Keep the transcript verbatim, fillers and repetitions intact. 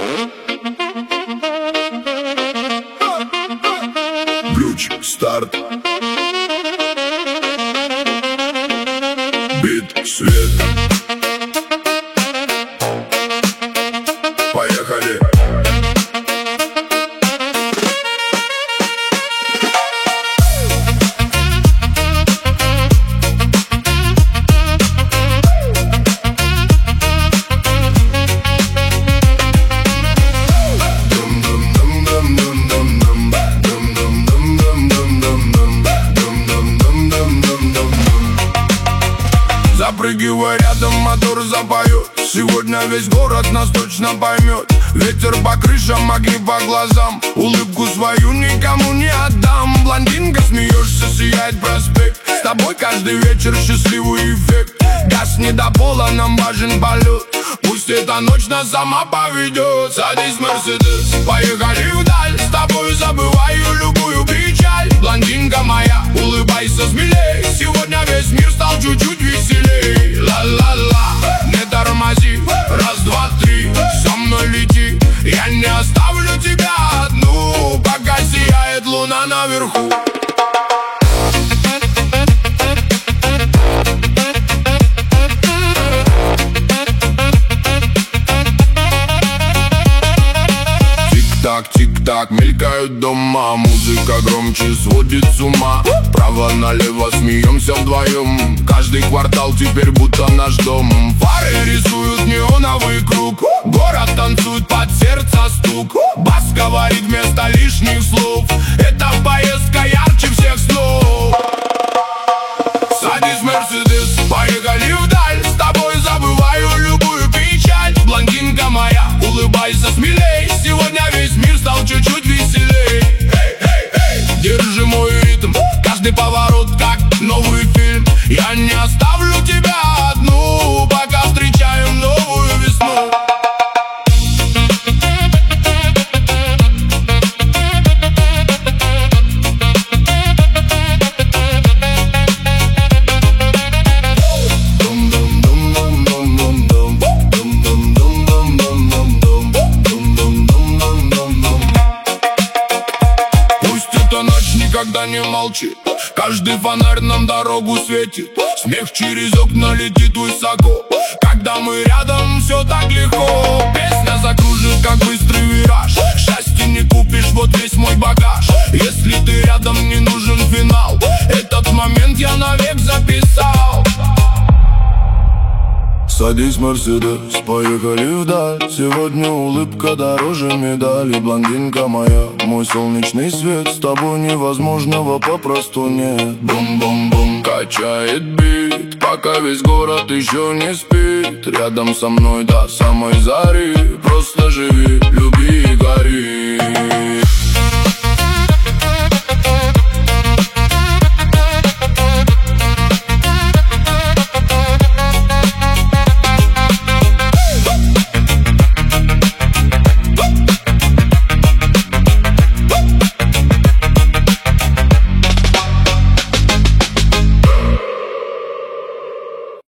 Ключ, старт. Бит, свет. Поехали. Запрыгивай рядом, мотор запоет. Сегодня весь город нас точно поймет. Ветер по крышам, огни по глазам. Улыбку свою никому не отдам. Блондинка, смеешься, сияет проспект. С тобой каждый вечер счастливый эффект. Газ не до пола, нам важен полет. Пусть эта ночь нас сама поведет. Садись, Мерседес, поехали вдаль. С тобой забываю любую печаль. Блондинка моя, улыбайся смелей. Сегодня весь мир стал чуть-чуть веселей. Ла-ла-ла, не тормози. Раз, два, три, со мной лети. Я не оставлю тебя одну, пока сияет луна наверху. Тик-так, тик-так, мелькают дома. Музыка громче сводит с ума. Право-налево смеемся вдвоем. Каждый квартал теперь будто наш дом. Фары рисуют неоновый круг. Город танцует под сердце стук. Бас говорит вместо лишних слов. Эта поездка ярче всех снов. Садись, Мерседес, поехали вдаль. С тобой забываю любую печаль. Блондинка моя, улыбайся смелей. Сегодня весь мир стал чуть-чуть веселей. Эй, эй, эй, держи мой ритм. Каждый поворот как новый фильм. Я не оставлю тебя одну, пока встречаем новую весну. Никогда не молчит, каждый фонарь нам дорогу светит. Смех через окна летит высоко. Когда мы рядом, все так легко. Песня закружит, как быстрый вираж. Счастье не купишь, вот весь мой багаж. Если ты рядом, не нужен финал. Этот момент я навек записал. Садись, Мерседес, поехали вдаль. Сегодня улыбка дороже медали. Блондинка моя, мой солнечный свет. С тобой невозможного попросту нет. Бум-бум-бум, качает бит, пока весь город еще не спит. Рядом со мной до самой зари. Просто живи, люби и гори.